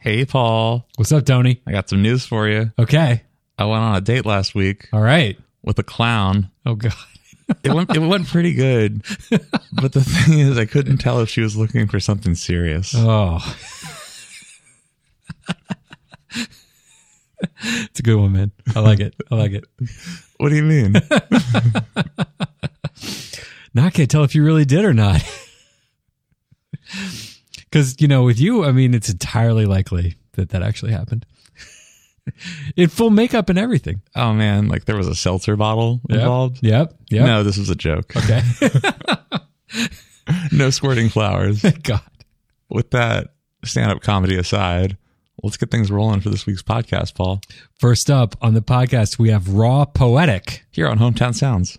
Hey, Paul. What's up, Tony? I got some news for you. Okay. I went on a date last week. All right. With a clown. Oh, God. It went pretty good. But the thing is, I couldn't tell if she was looking for something serious. Oh. It's a good one, man. I like it. What do you mean? Now I can't tell if you really did or not. Because, with you, I mean, it's entirely likely that actually happened. In full makeup and everything. Oh, man. Like there was a seltzer bottle involved? Yep. No, this was a joke. Okay. No squirting flowers. God. With that stand-up comedy aside, let's get things rolling for this week's podcast, Paul. First up on the podcast, we have Raw Poetic. Here on Hometown Sounds.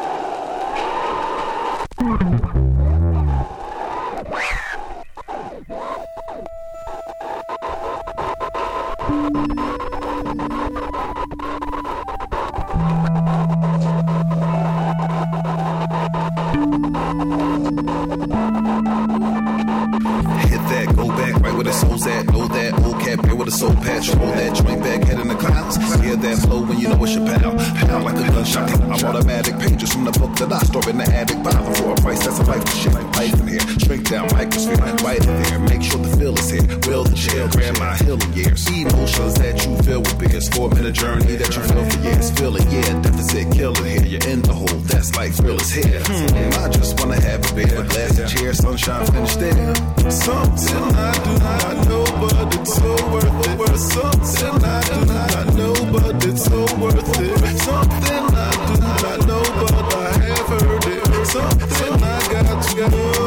Soul's at, know that old cat here with a soul patch. Roll that joint back, head in the clouds. Hear that flow when you know it's your pal. Pound like a gunshot. I'm automatic pages from the book that I store in the attic. Buy the for a price, that's a life to shit. Life in here, shrink down microsphere. Right in there, make sure the feel is here. Will the chill, grab my healing years. Emotions that you feel with beers. 4-minute journey that you feel for years. Feel it, yeah, deficit killing here. You're in the hole, that's life, real is here. I just wanna have a beer, a glass of cheer, sunshine finished there. Something I do not know, but it's so worth it. Something I do not know, but it's so worth it. Something I do not know, but I have heard it. Something I got to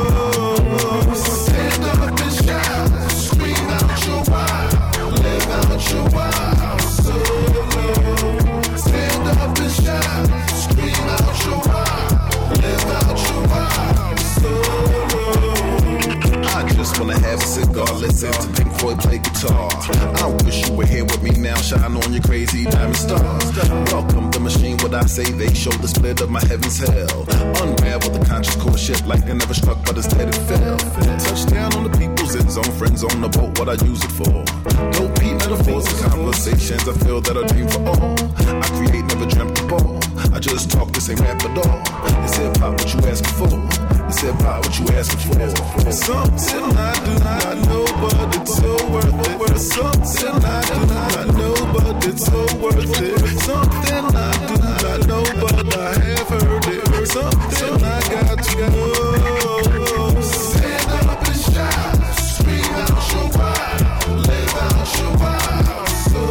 go. Stand up and shout, scream out your wild, live out your wild solo. Stand up and shout, scream out your wild, live out your wild solo. I just wanna have a cigar, listen to Pink Floyd play guitar. I wish you were here with me now, shine on your crazy diamond stars. Welcome the machine, what I say, they show the split of my heaven's hell. Unravel the conscious core shit like I never struck, but instead it fell. Touchdown on the people's end zone, friends on the boat, what I use it for. Dope beat metaphors and conversations I feel that are dream for all. I create, never dreamt the ball. I just talk, this ain't rap at all. It's hip-hop, what you asking for. It's hip-hop, what you asking for. Something I do not know, but it's so worth it. Something I do not know, but it's so worth it. Something I do not know, but I have heard it. Something I got to go. Stand up and shout, scream out your wild, live out your wild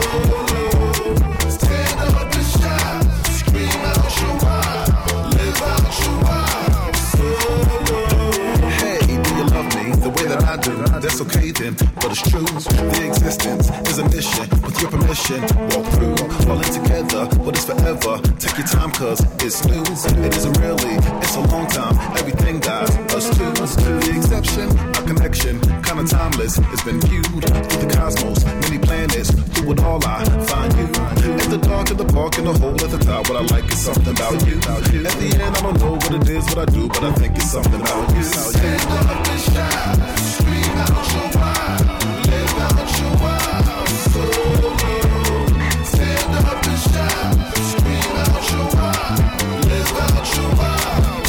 solo. Stand up and shout, scream out your wild, live out your wild solo. Hey, do you love me the way that I do? That's okay then, but it's true. The existence is a mission. With your permission, walk through, falling together, but it's forever. Take your time, cause it's new. It isn't really, it's a long time. Everything dies, us too. The exception, a connection, kinda timeless. It's been viewed through the cosmos, many planets. Through it all, I find you. In the dark, in the park, in the hole at the top. What I like is something about you. At the end, I don't know what it is, what I do, but I think it's something about you. Stand up and shout, scream out your wild, live out your wild solo. Stand up and shout, scream out your wild, live out your wild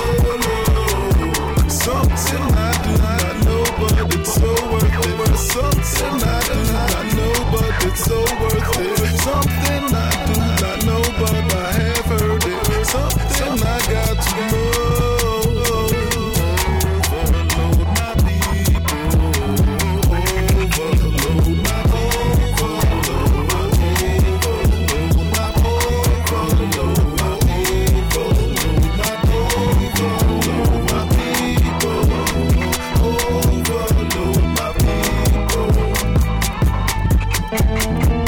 solo. Something I do not know, but it's so worth it. Something I do not know, but it's so worth it. Something I do not know, but I have heard it. Something I got to know. Overload my people. Overload my people.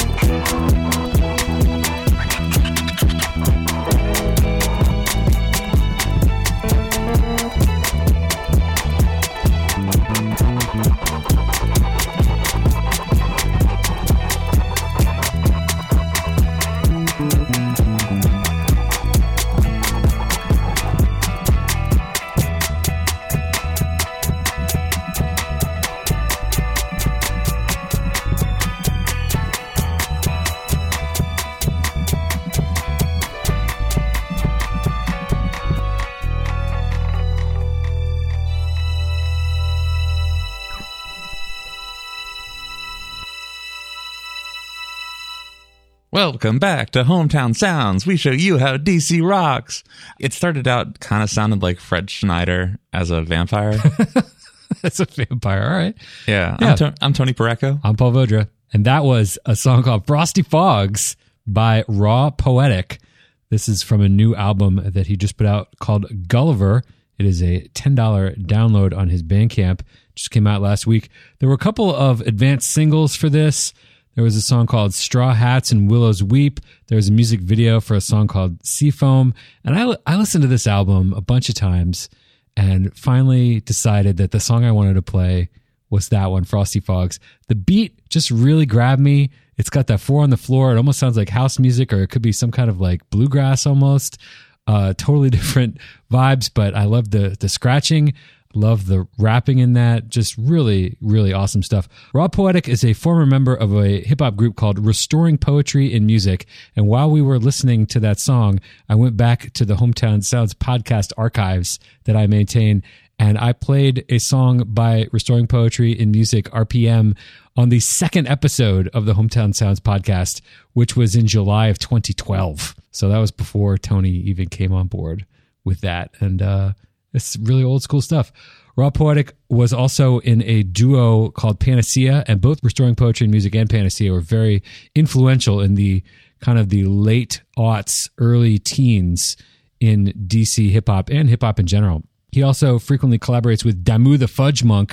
Welcome back to Hometown Sounds. We show you how DC rocks. It started out kind of sounded like Fred Schneider as a vampire. That's a vampire. All right. Yeah. Yeah. I'm Tony Parecco. I'm Paul Vodra. And that was a song called Frosty Fogs by Raw Poetic. This is from a new album that he just put out called Gulliver. It is a $10 download on his Bandcamp. Just came out last week. There were a couple of advanced singles for this. There was a song called Straw Hats and Willows Weep. There was a music video for a song called Seafoam. And I listened to this album a bunch of times and finally decided that the song I wanted to play was that one, Frosty Fogs. The beat just really grabbed me. It's got that 4 on the floor. It almost sounds like house music, or it could be some kind of like bluegrass almost. Totally different vibes, but I love the scratching. Love the rapping in that. Just really, really awesome stuff. Raw Poetic is a former member of a hip-hop group called Restoring Poetry in Music. And while we were listening to that song, I went back to the Hometown Sounds podcast archives that I maintain, and I played a song by Restoring Poetry in Music, RPM, on the second episode of the Hometown Sounds podcast, which was in July of 2012. So that was before Tony even came on board with that. And it's really old school stuff. Raw Poetic was also in a duo called Panacea, and both Restoring Poetry in Music and Panacea were very influential in the kind of the late aughts, early teens in DC hip-hop and hip-hop in general. He also frequently collaborates with Damu the Fudge Monk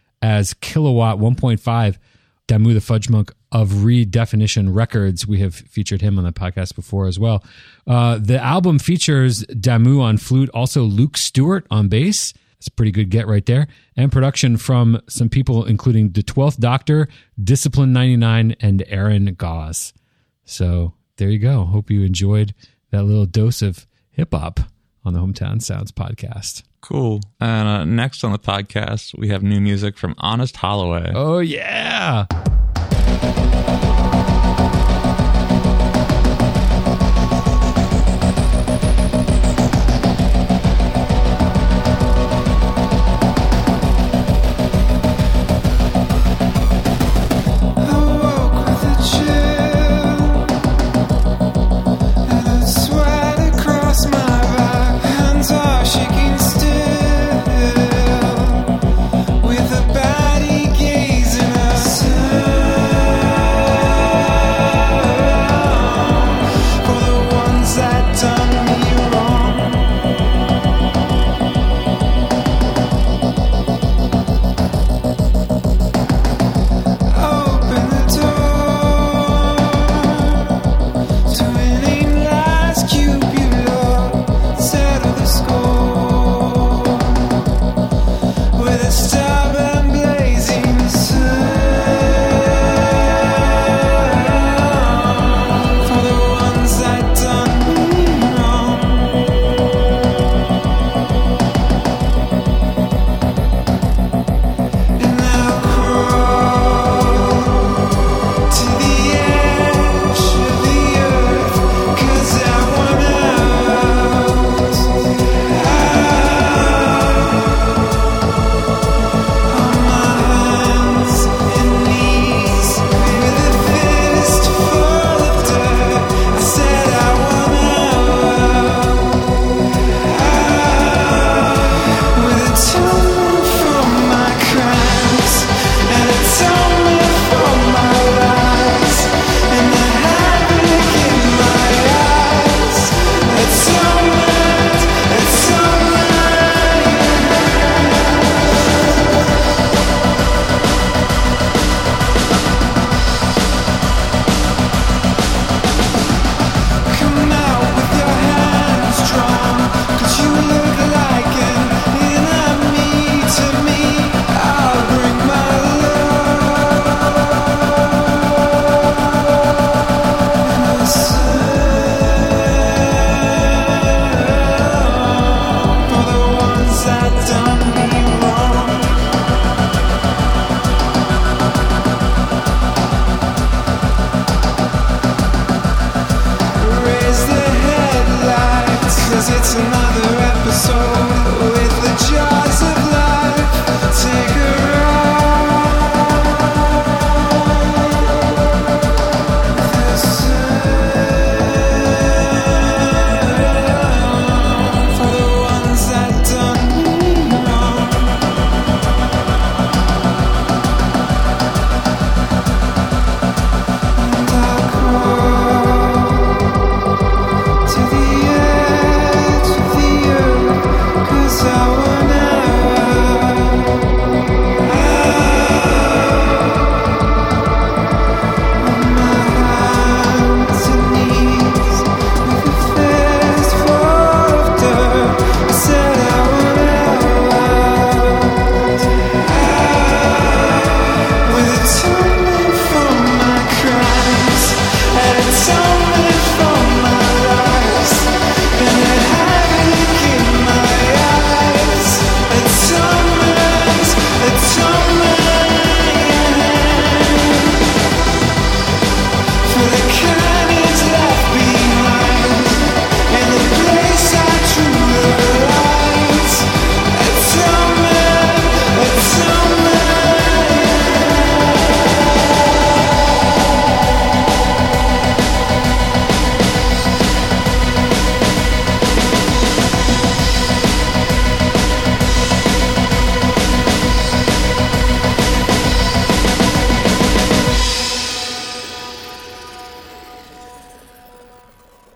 as Kilowatt 1.5. Damu the Fudge Monk of Redefinition Records. We have featured him on the podcast before as well. The album features Damu on flute, also Luke Stewart on bass. It's a pretty good get right there. And production from some people, including The 12th Doctor, Discipline 99, and Aaron Gauze. So there you go. Hope you enjoyed that little dose of hip-hop on the Hometown Sounds podcast. Cool. And next on the podcast, we have new music from Honest Holloway. Oh, yeah.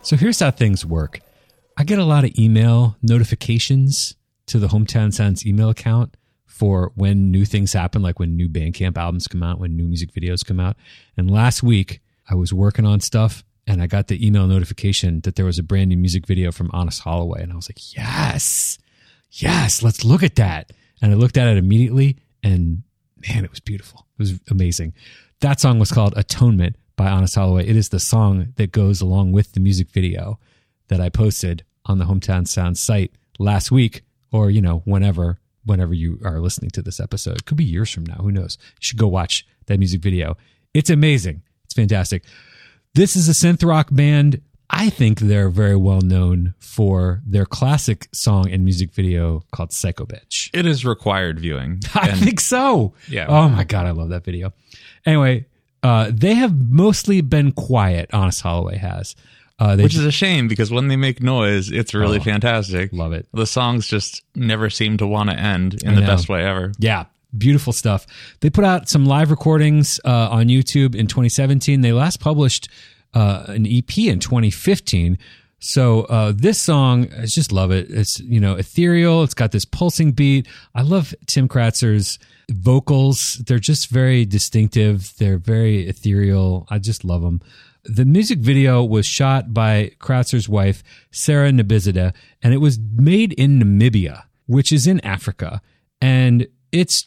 So here's how things work. I get a lot of email notifications to the Hometown Sounds email account for when new things happen, like when new Bandcamp albums come out, when new music videos come out. And last week, I was working on stuff, and I got the email notification that there was a brand new music video from Honest Holloway. And I was like, yes, let's look at that. And I looked at it immediately, and man, it was beautiful. It was amazing. That song was called Atonement by Honest Holloway. It is the song that goes along with the music video that I posted on the Hometown Sounds site last week, or, whenever you are listening to this episode. It could be years from now. Who knows? You should go watch that music video. It's amazing. It's fantastic. This is a synth rock band. I think they're very well known for their classic song and music video called Psycho Bitch. It is required viewing. I think so. Yeah. Oh my God, I love that video. Anyway, they have mostly been quiet, Honest Holloway has. Which is a shame, because when they make noise, it's really fantastic. Love it. The songs just never seem to want to end in the best way ever. Yeah, beautiful stuff. They put out some live recordings on YouTube in 2017. They last published an EP in 2015. So this song, I just love it. It's, ethereal. It's got this pulsing beat. I love Tim Kratzer's vocals. They're just very distinctive. They're very ethereal. I just love them. The music video was shot by Kratzer's wife, Sarah Nabizadeh, and it was made in Namibia, which is in Africa. And it's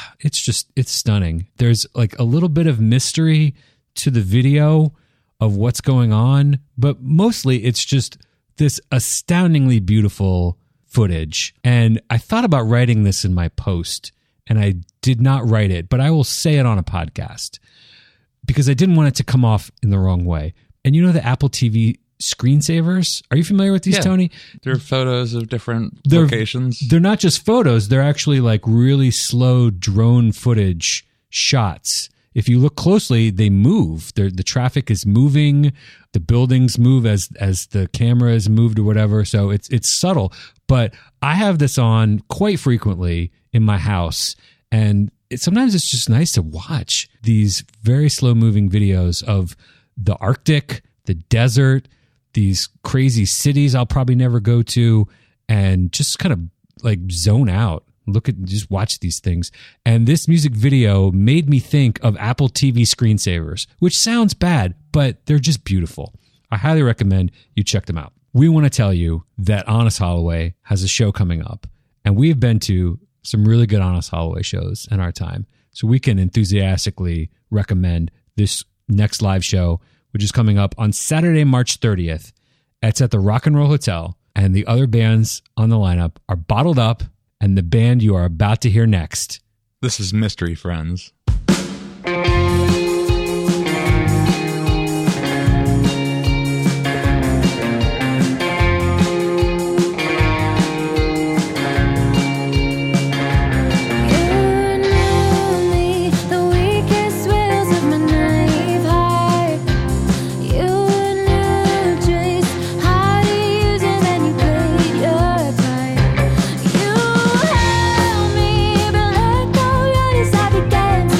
stunning. There's like a little bit of mystery to the video of what's going on, but mostly it's just this astoundingly beautiful footage. And I thought about writing this in my post, and I did not write it, but I will say it on a podcast, because I didn't want it to come off in the wrong way. And the Apple TV screensavers? Are you familiar with these, Tony? They're photos of different locations. They're not just photos. They're actually like really slow drone footage shots. If you look closely, they move. The traffic is moving. The buildings move as the camera is moved or whatever. So it's subtle. But I have this on quite frequently in my house, and sometimes it's just nice to watch these very slow moving videos of the Arctic, the desert, these crazy cities I'll probably never go to, and just kind of like zone out, just watch these things. And this music video made me think of Apple TV screensavers, which sounds bad, but they're just beautiful. I highly recommend you check them out. We want to tell you that Honest Holloway has a show coming up, and we've been to some really good Honest Holloway shows in our time. So we can enthusiastically recommend this next live show, which is coming up on Saturday, March 30th. It's at the Rock and Roll Hotel, and the other bands on the lineup are Bottled Up and the band you are about to hear next. This is Mystery Friends. Dance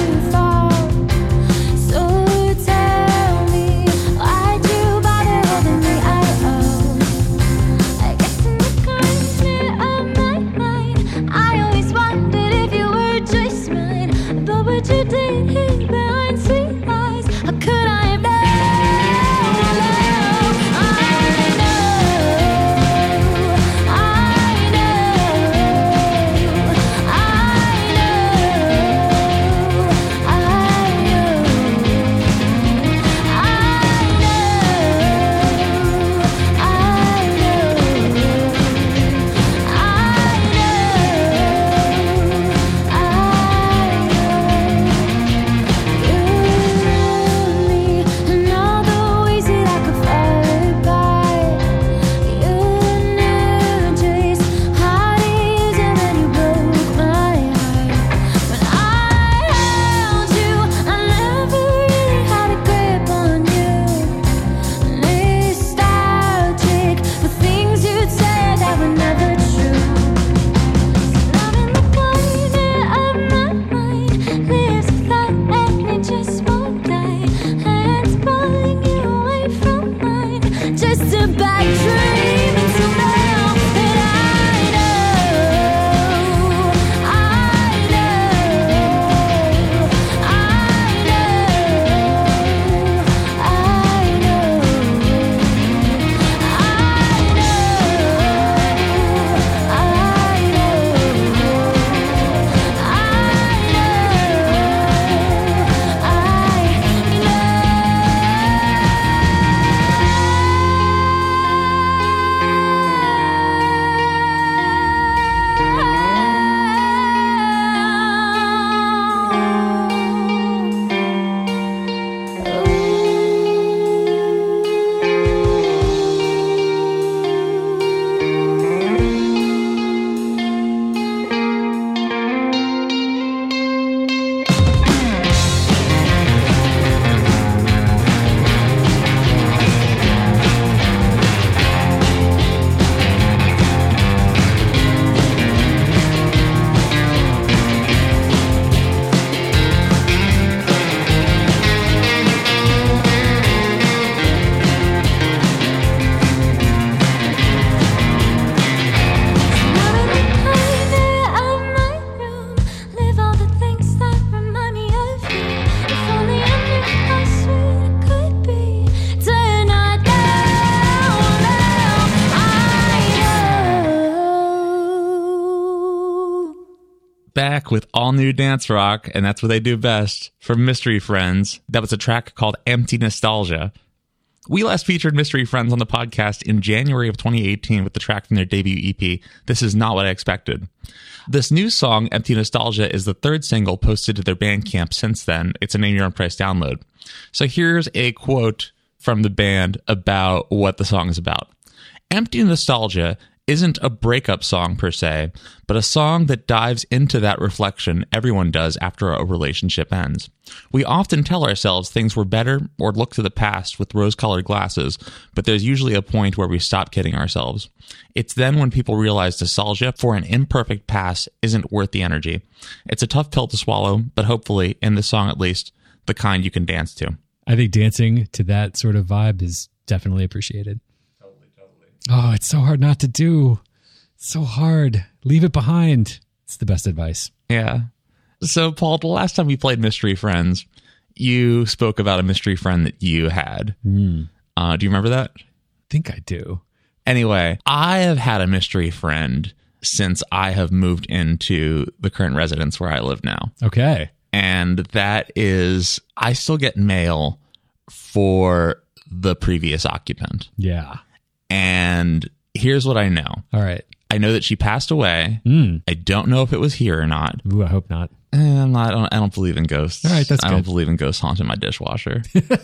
back with all new dance rock, and that's what they do best, from Mystery Friends. That was a track called Empty Nostalgia. We last featured Mystery Friends on the podcast in January of 2018 with the track from their debut EP, This Is Not What I Expected. This new song, Empty Nostalgia, is the third single posted to their Bandcamp since then. It's a name your own price download. So here's a quote from the band about what the song is about. Empty Nostalgia isn't a breakup song per se, but a song that dives into that reflection everyone does after a relationship ends. We often tell ourselves things were better or look to the past with rose-colored glasses, but there's usually a point where we stop kidding ourselves. It's then when people realize nostalgia for an imperfect past isn't worth the energy. It's a tough pill to swallow, but hopefully, in this song at least, the kind you can dance to. I think dancing to that sort of vibe is definitely appreciated. Oh, it's so hard not to do. It's so hard. Leave it behind. It's the best advice. Yeah. So, Paul, the last time we played Mystery Friends, you spoke about a mystery friend that you had. Do you remember that? I think I do. Anyway, I have had a mystery friend since I have moved into the current residence where I live now. Okay. And that is, I still get mail for the previous occupant. Yeah. And here's what I know. All right. I know that she passed away. I don't know if it was here or not. Ooh, I hope not. I don't believe in ghosts. All right, that's I good. don't believe in ghosts haunting my dishwasher.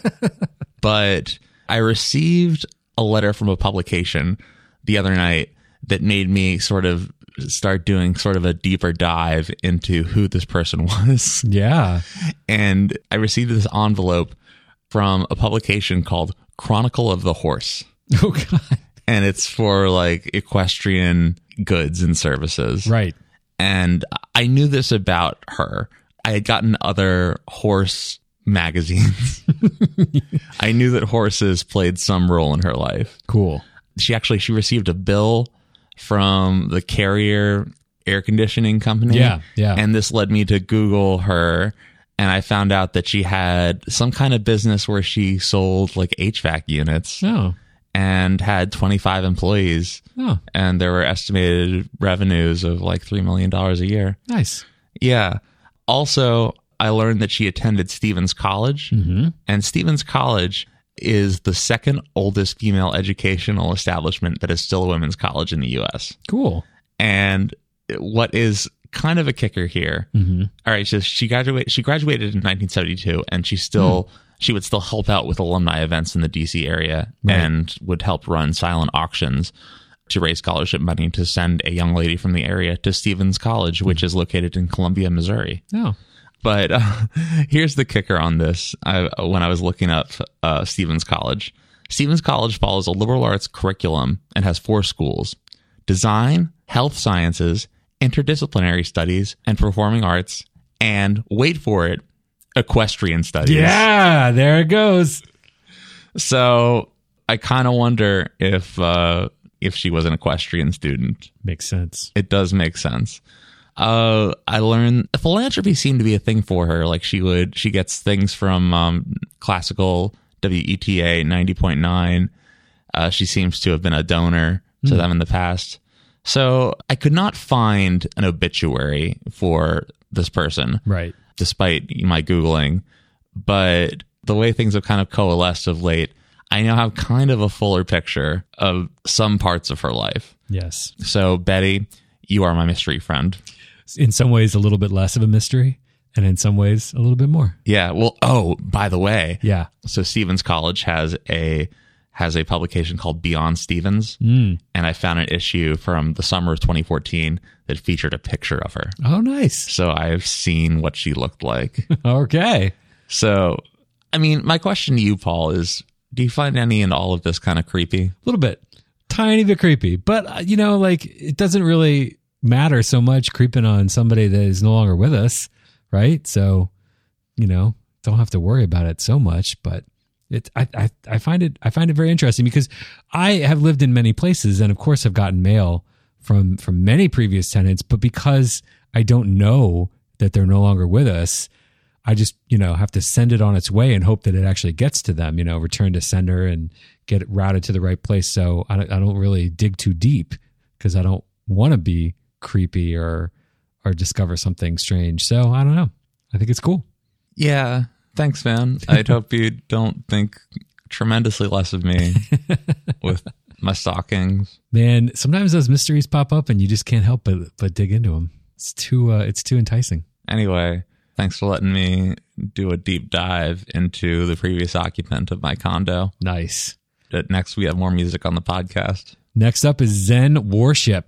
But I received a letter from a publication the other night that made me sort of start doing sort of a deeper dive into who this person was. Yeah. And I received this envelope from a publication called Chronicle of the Horse. Oh, God. And it's for like equestrian goods and services. Right. And I knew this about her. I had gotten other horse magazines. I knew that horses played some role in her life. Cool. She received a bill from the Carrier air conditioning company. Yeah. And this led me to Google her. And I found out that she had some kind of business where she sold like HVAC units. Oh. And had 25 employees. Oh. And there were estimated revenues of like $3 million a year. Nice. Yeah. Also, I learned that she attended Stevens College. Mm-hmm. And Stevens College is the second oldest female educational establishment that is still a women's college in the U.S. Cool. And what is kind of a kicker here. Mm-hmm. All right. So she graduated in 1972, and she would still help out with alumni events in the DC area. Right. And would help run silent auctions to raise scholarship money to send a young lady from the area to Stevens College, which is located in Columbia, Missouri. Oh. But here's the kicker on this. When I was looking up Stevens College follows a liberal arts curriculum and has 4 schools: design, health sciences, interdisciplinary studies, and performing arts, and wait for it, equestrian studies. Yeah, there it goes. So I kind of wonder if she was an equestrian student. Makes sense. It does make sense. I learned philanthropy seemed to be a thing for her. Like she gets things from classical WETA 90.9. She seems to have been a donor to them in the past. So I could not find an obituary for this person. Right. Despite my Googling. But the way things have kind of coalesced of late, I now have kind of a fuller picture of some parts of her life. Yes. So, Betty, you are my mystery friend. In some ways, a little bit less of a mystery, and in some ways, a little bit more. Yeah. Well, oh, by the way. Yeah. So, Stevens College has a publication called Beyond Stevens. And I found an issue from the summer of 2014 that featured a picture of her. Oh, nice. So I've seen what she looked like. Okay. So, I mean, my question to you, Paul, is do you find any and all of this kind of creepy? A little bit. Tiny bit creepy. But, like, it doesn't really matter so much creeping on somebody that is no longer with us, right? So, don't have to worry about it so much, but I find it very interesting because I have lived in many places and of course have gotten mail from many previous tenants, but because I don't know that they're no longer with us, I just, have to send it on its way and hope that it actually gets to them, return to sender and get it routed to the right place. So I don't really dig too deep because I don't want to be creepy or or discover something strange. So I don't know. I think it's cool. Yeah. Thanks, man. I'd hope you don't think tremendously less of me with my stockings. Man, sometimes those mysteries pop up and you just can't help but dig into them. It's too enticing. Anyway, thanks for letting me do a deep dive into the previous occupant of my condo. Nice. Next, we have more music on the podcast. Next up is Zen Worship.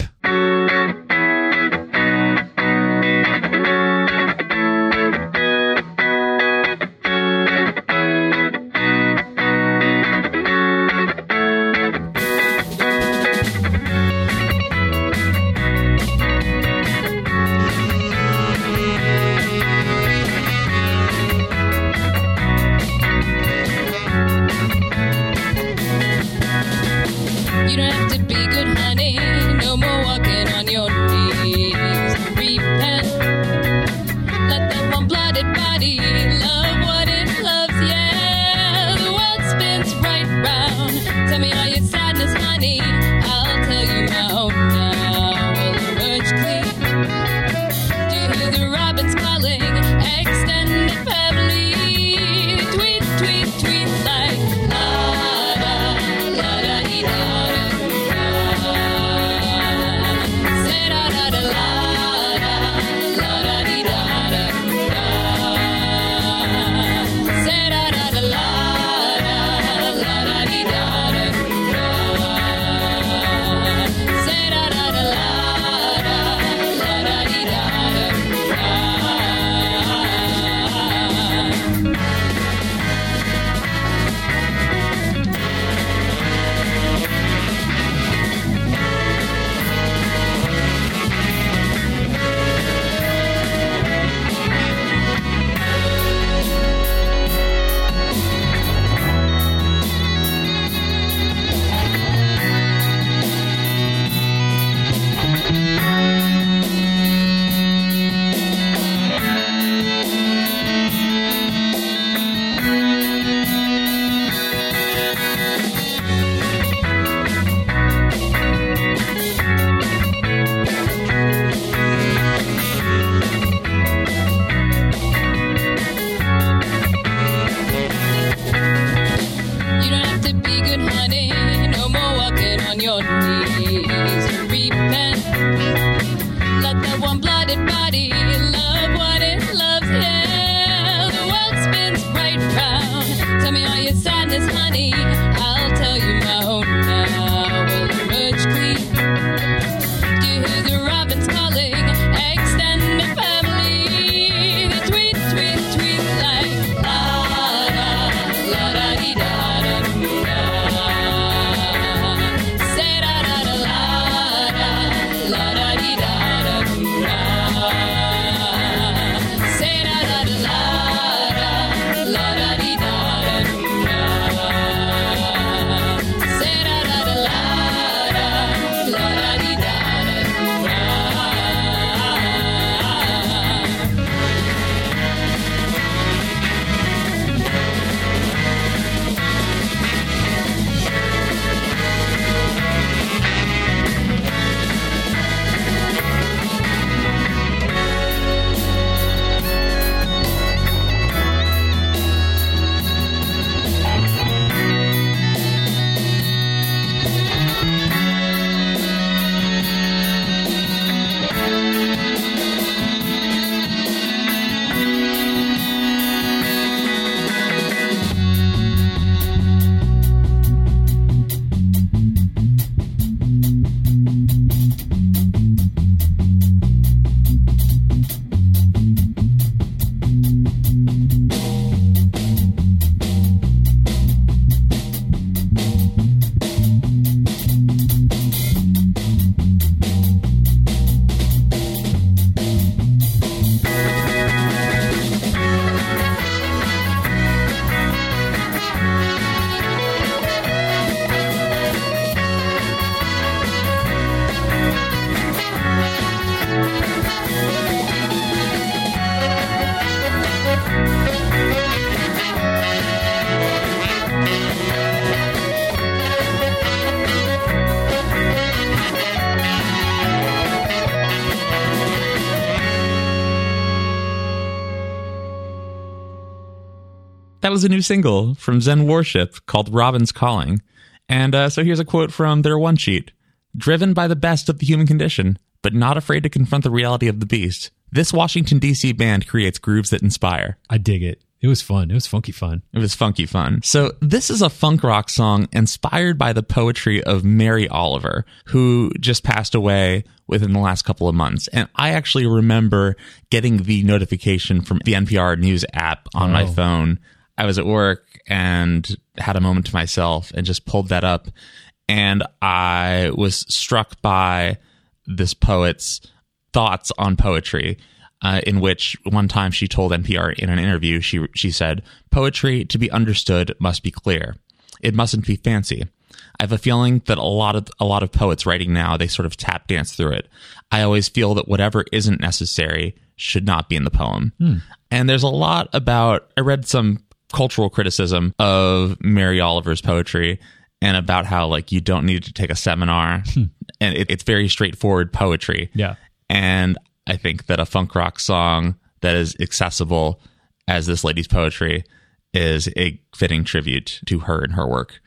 You don't have to be good, honey. No more walking on your knees. Repent. Let that one-blooded body love what it loves. Yeah, the world spins right round. Tell me all your sadness, honey. I'll tell you my own now. Well, the urge clean. Do you hear the robins calling? Extended family. Tweet, tweet, tweet like la-da, la-da-dee-da. That was a new single from Zen Worship called Robin's Calling. And so here's a quote from their one sheet. Driven by the best of the human condition, but not afraid to confront the reality of the beast, this Washington, D.C. band creates grooves that inspire. I dig it. It was fun. It was funky fun. It was funky fun. So this is a funk rock song inspired by the poetry of Mary Oliver, who just passed away within the last couple of months. And I actually remember getting the notification from the NPR News app on my phone. I was at work and had a moment to myself and just pulled that up. And I was struck by this poet's thoughts on poetry. In which one time she told NPR in an interview, she said, "Poetry, to be understood, must be clear. It mustn't be fancy. I have a feeling that a lot of poets writing now, they sort of tap dance through it. I always feel that whatever isn't necessary should not be in the poem." And there's a lot about, I read some cultural criticism of Mary Oliver's poetry and about how like you don't need to take a seminar and it's very straightforward poetry. Yeah. And I think that a funk rock song that is accessible as this lady's poetry is a fitting tribute to her and her work.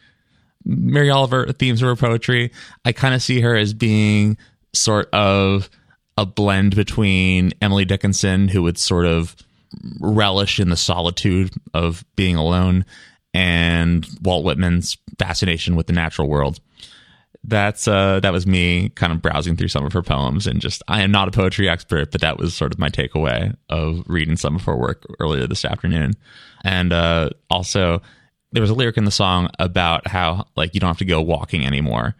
Mary Oliver, themes of her poetry, I kind of see her as being sort of a blend between Emily Dickinson, who would sort of relish in the solitude of being alone, and Walt Whitman's fascination with the natural world. That was me kind of browsing through some of her poems, and just, I am not a poetry expert, but that was sort of my takeaway of reading some of her work earlier this afternoon. And also there was a lyric in the song about how like you don't have to go walking anymore.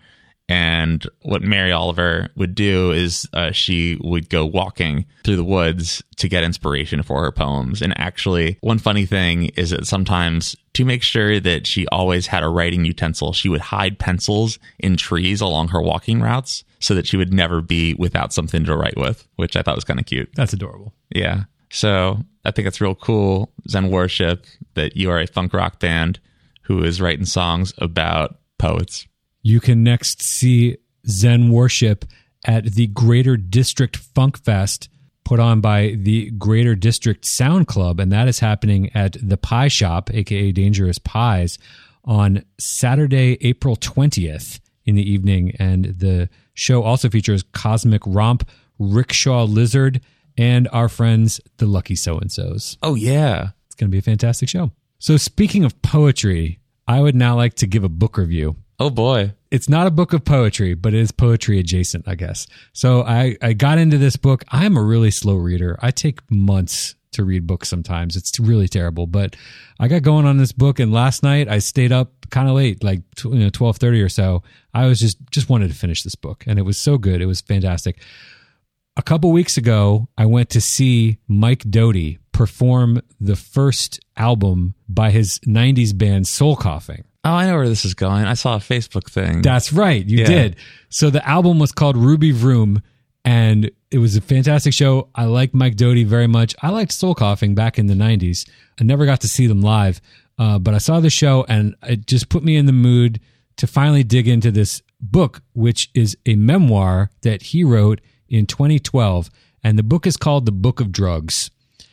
And what Mary Oliver would do is she would go walking through the woods to get inspiration for her poems. And actually, one funny thing is that sometimes, to make sure that she always had a writing utensil, she would hide pencils in trees along her walking routes so that she would never be without something to write with, which I thought was kind of cute. That's adorable. Yeah. So I think it's real cool, Zen Worship, that you are a funk rock band who is writing songs about poets. You can next see Zen Worship at the Greater District Funk Fest, put on by the Greater District Sound Club, and that is happening at the Pie Shop, aka Dangerous Pies, on Saturday, April 20th in the evening. And the show also features Cosmic Romp, Rickshaw Lizard, and our friends, the Lucky So-and-Sos. Oh, yeah. It's going to be a fantastic show. So speaking of poetry, I would now like to give a book review. Oh, boy. It's not a book of poetry, but it is poetry adjacent, I guess. So I got into this book. I'm a really slow reader. I take months to read books sometimes. It's really terrible. But I got going on this book, and last night I stayed up kind of late, like 12:30 or so. I was just wanted to finish this book, and it was so good. It was fantastic. A couple weeks ago, I went to see Mike Doughty perform the first album by his 90s band Soul Coughing. Oh, I know where this is going. I saw a Facebook thing. That's right. You did. So the album was called Ruby Vroom, and it was a fantastic show. I like Mike Doughty very much. I liked Soul Coughing back in the 90s. I never got to see them live, but I saw the show, and it just put me in the mood to finally dig into this book, which is a memoir that he wrote in 2012. And the book is called The Book of Drugs.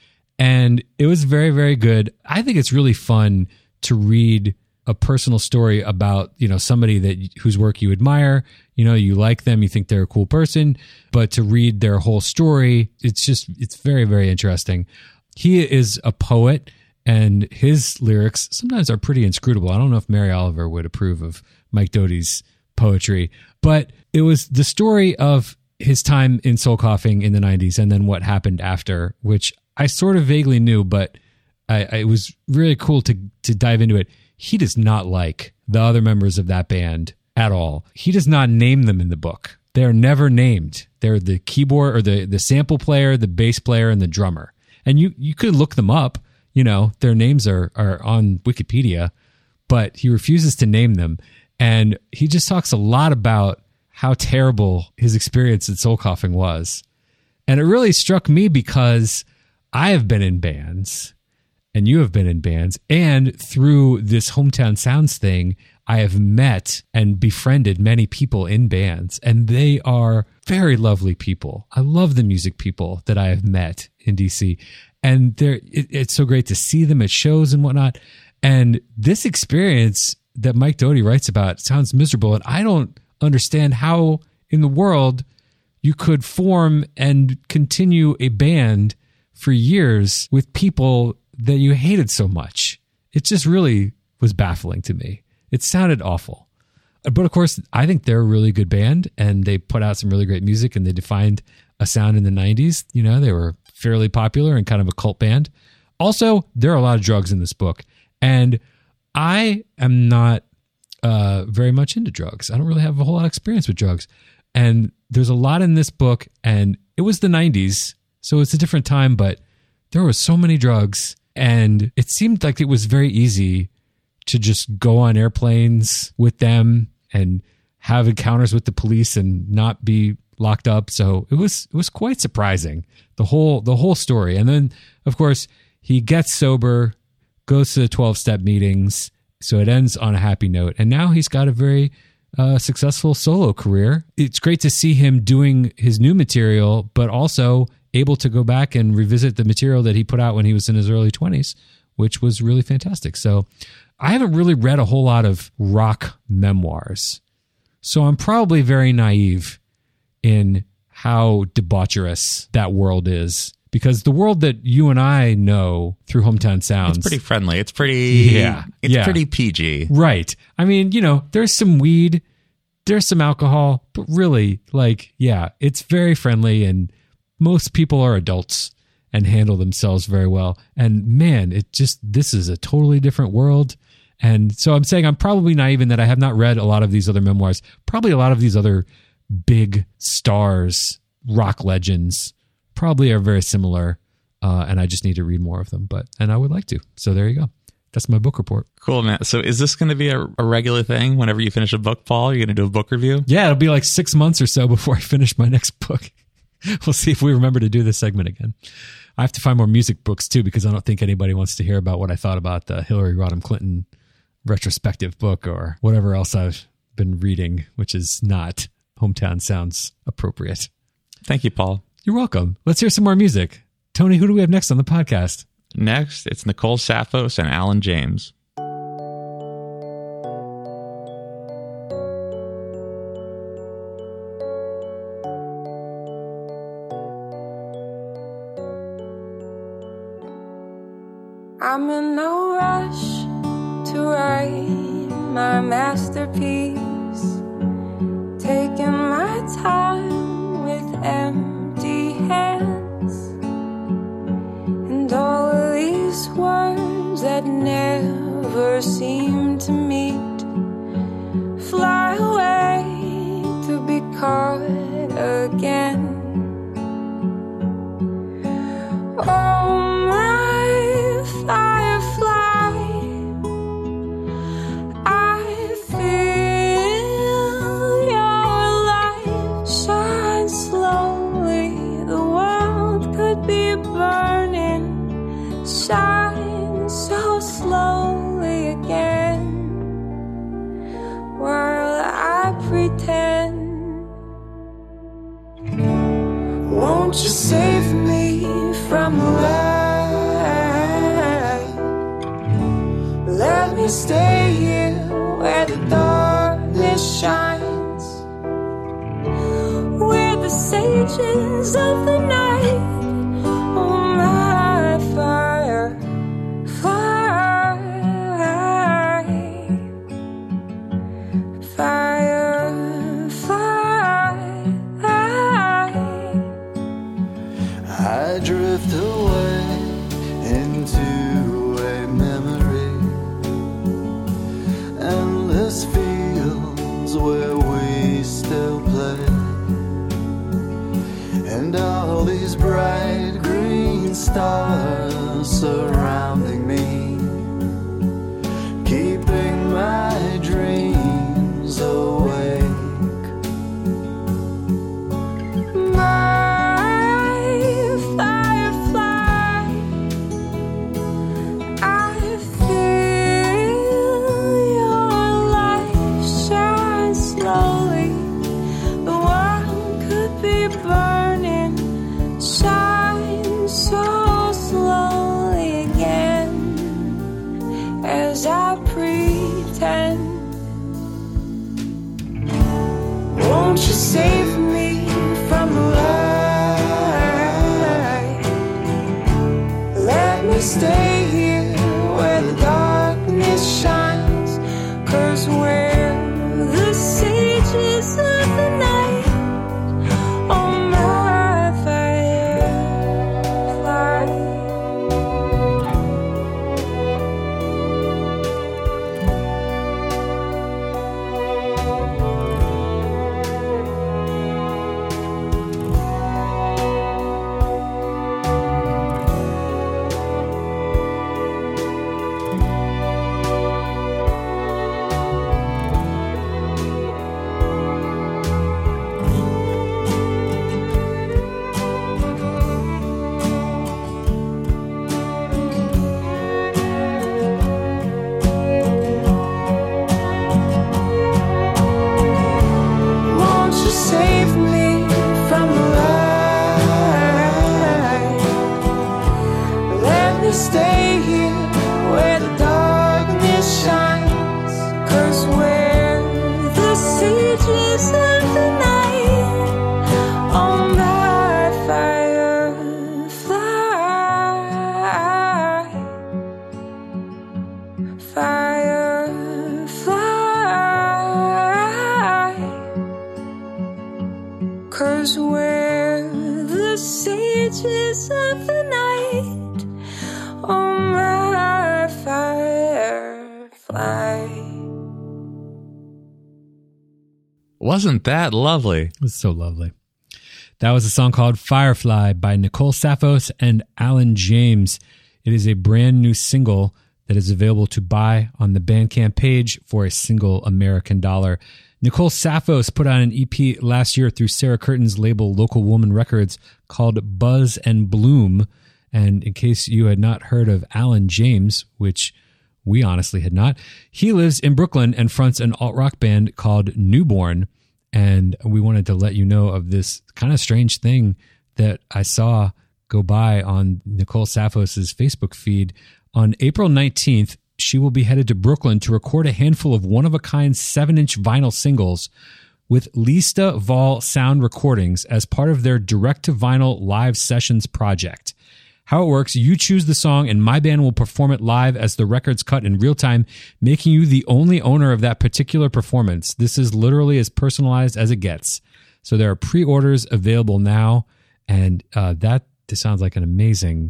And it was very, very good. I think it's really fun to read a personal story about, somebody whose work you admire, you like them, you think they're a cool person, but to read their whole story, it's very, very interesting. He is a poet, and his lyrics sometimes are pretty inscrutable. I don't know if Mary Oliver would approve of Mike Doughty's poetry, but it was the story of his time in Soul Coughing in the 90s and then what happened after, which I sort of vaguely knew, but it was really cool to dive into it. He does not like the other members of that band at all. He does not name them in the book. They're never named. They're the keyboard or the sample player, the bass player, and the drummer. And you could look them up. Their names are on Wikipedia, but he refuses to name them. And he just talks a lot about how terrible his experience at Soul Coughing was. And it really struck me because I have been in bands, and you have been in bands, and through this Hometown Sounds thing, I have met and befriended many people in bands, and they are very lovely people. I love the music people that I have met in DC. And it's so great to see them at shows and whatnot. And this experience that Mike Doughty writes about sounds miserable. And I don't understand how in the world you could form and continue a band for years with people that you hated so much. It just really was baffling to me. It sounded awful. But of course, I think they're a really good band, and they put out some really great music, and they defined a sound in the 90s. You know, they were fairly popular and kind of a cult band. Also, there are a lot of drugs in this book, and I am not very much into drugs. I don't really have a whole lot of experience with drugs. And there's a lot in this book, and it was the 90s, so it's a different time, but there were so many drugs, and it seemed like it was very easy to just go on airplanes with them and have encounters with the police and not be locked up. So it was quite surprising, the whole story. And then, of course, he gets sober, goes to the 12-step meetings, so it ends on a happy note. And now he's got a very successful solo career. It's great to see him doing his new material, but also able to go back and revisit the material that he put out when he was in his early 20s, which was really fantastic. So I haven't really read a whole lot of rock memoirs, so I'm probably very naive in how debaucherous that world is, because the world that you and I know through Hometown Sounds, it's pretty friendly. It's pretty, pretty PG. Right. I mean, you know, there's some weed, there's some alcohol, but really, it's very friendly, and most people are adults and handle themselves very well. And man, this is a totally different world. And so I'm saying I'm probably naive in that I have not read a lot of these other memoirs. Probably a lot of these other big stars, rock legends, probably are very similar. And I just need to read more of them. And I would like to. So there you go. That's my book report. Cool, man. So is this going to be a regular thing whenever you finish a book, Paul? You're going to do a book review? Yeah, it'll be like 6 months or so before I finish my next book. We'll see if we remember to do this segment again. I have to find more music books too, because I don't think anybody wants to hear about what I thought about the Hillary Rodham Clinton retrospective book or whatever else I've been reading, which is not Hometown Sounds appropriate. Thank you, Paul. You're welcome. Let's hear some more music. Tony, who do we have next on the podcast? Next, it's Nicole Saphos and Alan James. I'm in no rush to write my masterpiece, taking my time with empty hands, and all of these words that never seem to meet fly away to be caught again. Oh, firefly, I feel your light shine slowly. The world could be burning, shine so slowly again, while I pretend. Won't you save me from the light? Let me stay here where the darkness shines, where the sages of the night, oh my fire, fire, fire, fire. I drift away into a memory, endless fields where we still play, and all these bright green stars surrounding me, keeping my dreams awake. Burning, shine so slow. Won't you save me from the light? Let me stay here where the darkness shines, 'cause where the sages of the night on my firefly. Won't you save me from the light? Let me stay here where the darkness shines, 'cause where the sages of the night on my firefly. Firefly. 'Cause where the sages of the night on my firefly. Wasn't that lovely? It was so lovely. That was a song called Firefly by Nicole Saphos and Alan James. It is a brand new single that is available to buy on the Bandcamp page for a single American dollar. Nicole Saphos put out an EP last year through Sarah Curtin's label Local Woman Records called Buzz and Bloom. And in case you had not heard of Alan James, which we honestly had not, he lives in Brooklyn and fronts an alt-rock band called Newborn. And we wanted to let you know of this kind of strange thing that I saw go by on Nicole Saphos' Facebook feed. On April 19th, she will be headed to Brooklyn to record a handful of one-of-a-kind 7-inch vinyl singles with Lista Vol Sound Recordings as part of their direct-to-vinyl live sessions project. How it works, you choose the song and my band will perform it live as the record's cut in real time, making you the only owner of that particular performance. This is literally as personalized as it gets. So there are pre-orders available now, and this sounds like an amazing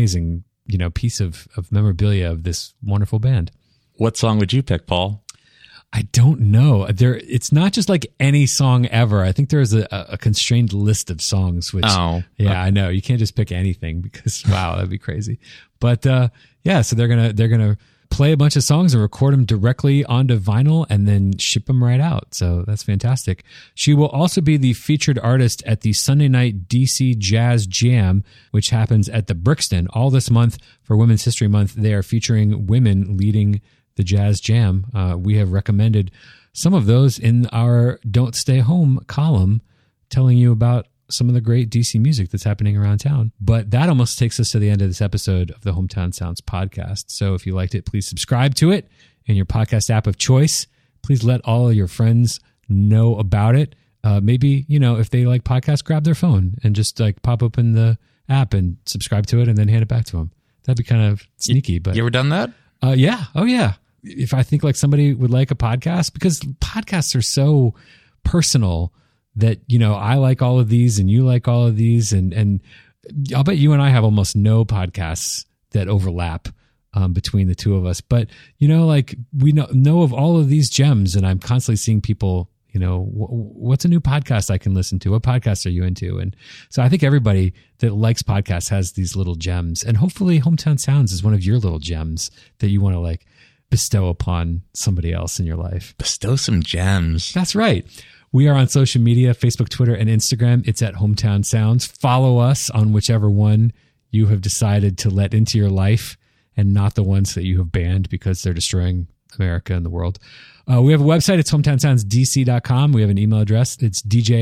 piece of memorabilia of this wonderful band. What song would you pick, Paul? I don't know. It's not just like any song ever. I think there's a constrained list of songs. Which, I know you can't just pick anything because wow, that'd be crazy. But so they're gonna play a bunch of songs and record them directly onto vinyl and then ship them right out. So that's fantastic. She will also be the featured artist at the Sunday night DC Jazz Jam, which happens at the Brixton all this month for Women's History Month. They are featuring women leading the Jazz Jam. We have recommended some of those in our Don't Stay Home column, telling you about some of the great DC music that's happening around town. But that almost takes us to the end of this episode of the Hometown Sounds podcast. So if you liked it, please subscribe to it in your podcast app of choice. Please let all of your friends know about it. Maybe, if they like podcasts, grab their phone and just like pop open the app and subscribe to it and then hand it back to them. That'd be kind of sneaky. But you ever done that? Yeah. Oh, yeah. If I think like somebody would like a podcast, because podcasts are so personal that, I like all of these and you like all of these. And I'll bet you and I have almost no podcasts that overlap between the two of us. But, we know of all of these gems, and I'm constantly seeing people, what's a new podcast I can listen to? What podcasts are you into? And so I think everybody that likes podcasts has these little gems, and hopefully Hometown Sounds is one of your little gems that you want to like bestow upon somebody else in your life. Bestow some gems. That's right. We are on social media, Facebook, Twitter, and Instagram. It's at Hometown Sounds. Follow us on whichever one you have decided to let into your life and not the ones that you have banned because they're destroying America and the world. We have a website. It's hometownssoundsdc.com. We have an email address. It's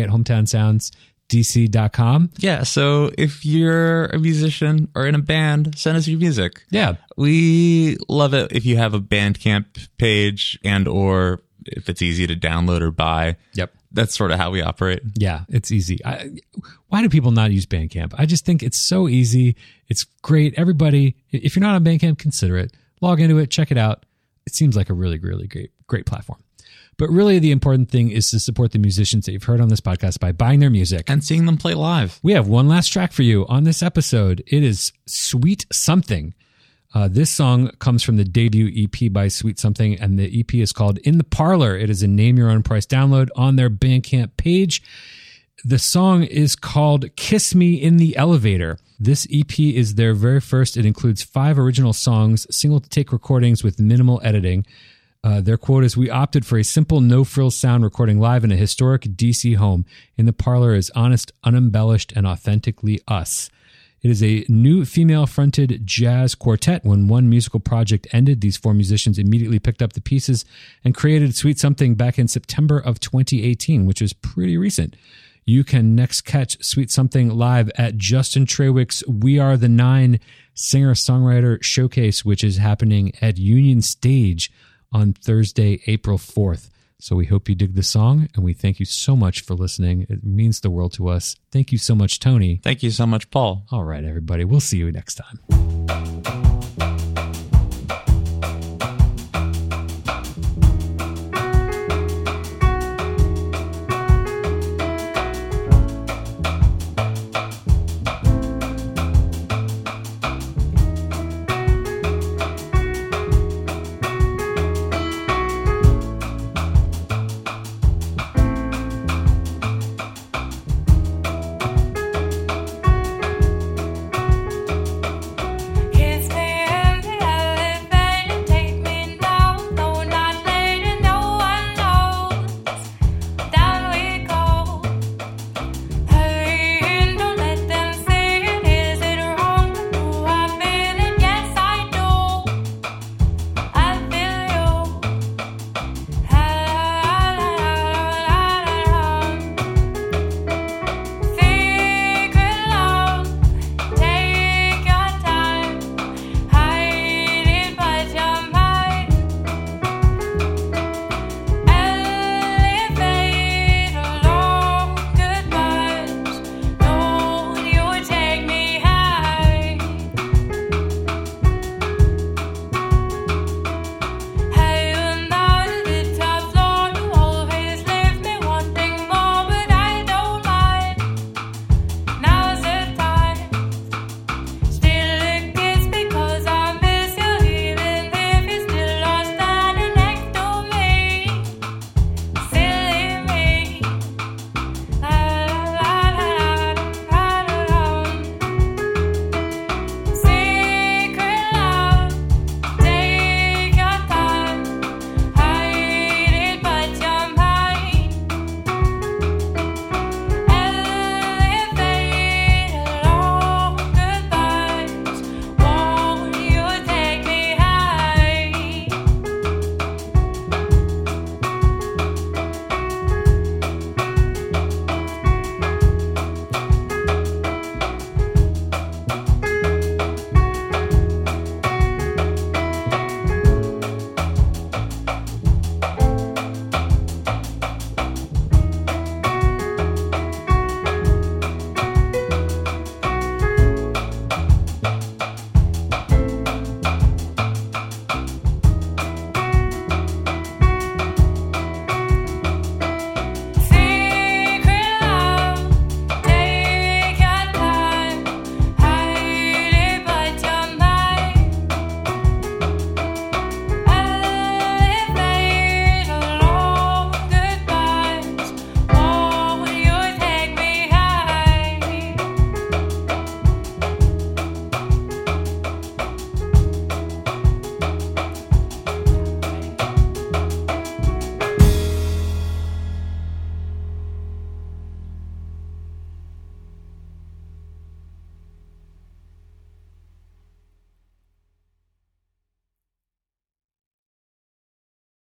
dj@hometownssoundsdc.com. Yeah, so if you're a musician or in a band, send us your music. Yeah. We love it if you have a Bandcamp page and or if it's easy to download or buy. Yep. That's sort of how we operate. Yeah, it's easy. Why do people not use Bandcamp? I just think it's so easy. It's great. Everybody, if you're not on Bandcamp, consider it. Log into it, check it out. It seems like a really, really great platform. But really, the important thing is to support the musicians that you've heard on this podcast by buying their music And seeing them play live. We have one last track for you on this episode. It is Sweet Something. This song comes from the debut EP by Sweet Something, and the EP is called In the Parlor. It is a name your own price download on their Bandcamp page. The song is called Kiss Me in the Elevator. This EP is their very first. It includes 5 original songs, single take recordings with minimal editing. Their quote is, "We opted for a simple, no-frills sound recording live in a historic DC home. In the Parlor is honest, unembellished, and authentically us." It is a new female-fronted jazz quartet. When one musical project ended, these 4 musicians immediately picked up the pieces and created Sweet Something back in September of 2018, which is pretty recent. You can next catch Sweet Something live at Justin Trawick's We Are the 9 singer-songwriter showcase, which is happening at Union Stage on Thursday, April 4th. So we hope you dig the song, and we thank you so much for listening. It means the world to us. Thank you so much, Tony. Thank you so much, Paul. All right, everybody. We'll see you next time.